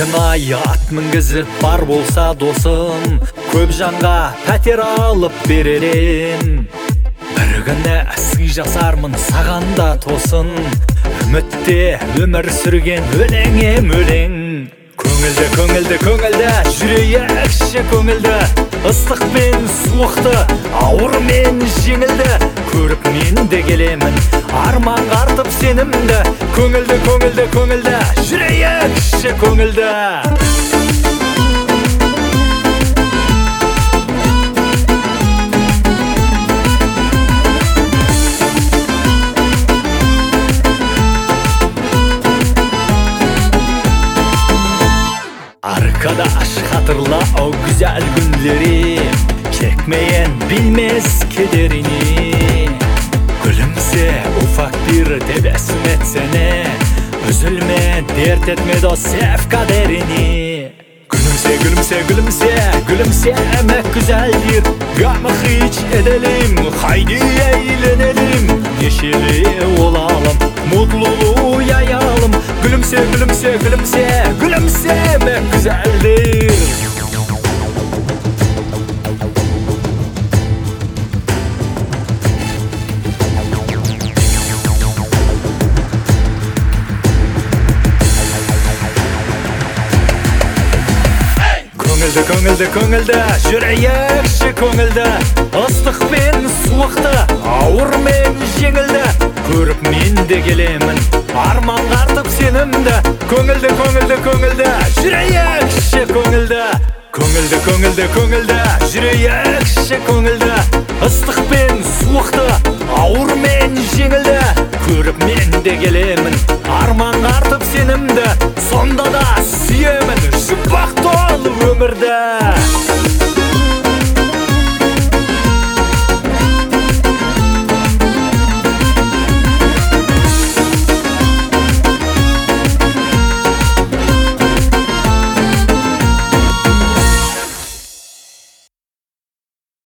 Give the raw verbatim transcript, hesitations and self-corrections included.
Еркін аят мінгізіп бар болса досым, көп жанға пәтер алып беререн. Бір күні сый жасармын саған да тосын, үмітте өмір сүрген өлеңем өлең. Көңілді, көңілді, көңілді, жүрейікші көңілді, ыстық пен суықты, ауыр мен жеңілді, көріп мен де келемін, арманға артып сенімді. Көңілді, көңілді, көңілді, жүрейікші көңілді. Arkadaş hatırla o güzel günleri, çekmeyen bilmez kederini. Gülümse ufak bir tebessüm etsene, üzülme dert etme dost sev kaderini. Gülümse gülümse gülümse gülümsemek güzeldir, gamı hiç edelim, haydi eğlenelim, neşeli olalım, mutluluğu yayalım. Gülümse gülümse gülümse gülümsemek güzeldir. Көңілді, көңілді, көңілді, жүрейікші көңілді, ыстық пен суықты, ауыр мен жеңілді, көріп мен де келемін, арманға артып сенімді. Көңілді, көңілді, көңілді, жүрейікші көңілді. Көңілді, көңілді, көңілді, жүрейікші көңілді, ыстық пен суықты, ауыр мен жеңілді, көріп мен де келемін, арманға артып сенімді. Сонда да сүйемін, жұмбақ толы өмірді.